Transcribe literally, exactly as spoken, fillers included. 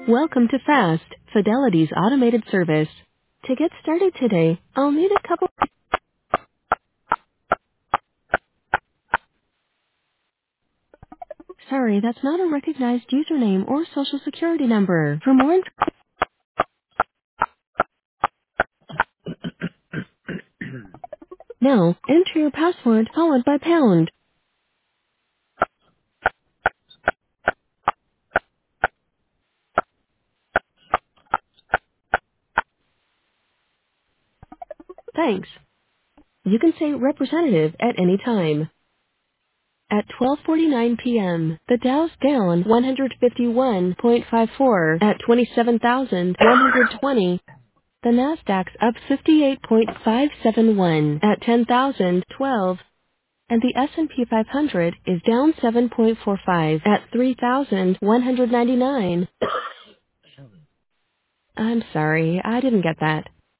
Welcome to FAST, Fidelity's automated service. To get started today, I'll need a couple... Sorry, that's not a recognized username or social security number. For more inf- Now, enter your password followed by pound. Thanks. You can say representative at any time. At twelve forty-nine p.m., the Dow's down one hundred fifty-one point five four at twenty-seven thousand one hundred twenty. The Nasdaq's up fifty-eight point five seven one at ten thousand twelve. And the S and P five hundred is down seven point four five at three thousand one hundred ninety-nine. I'm sorry, I didn't get that.